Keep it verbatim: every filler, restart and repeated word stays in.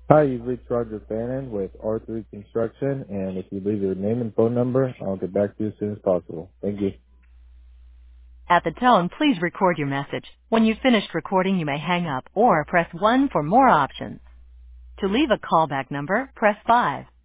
Hi, you've reached Roger Fannin with R three Construction, and if you leave your name and phone number, I'll get back to you as soon as possible. Thank you. At the tone, please record your message. When you've finished recording, you may hang up or press one for more options. To leave a callback number, press five.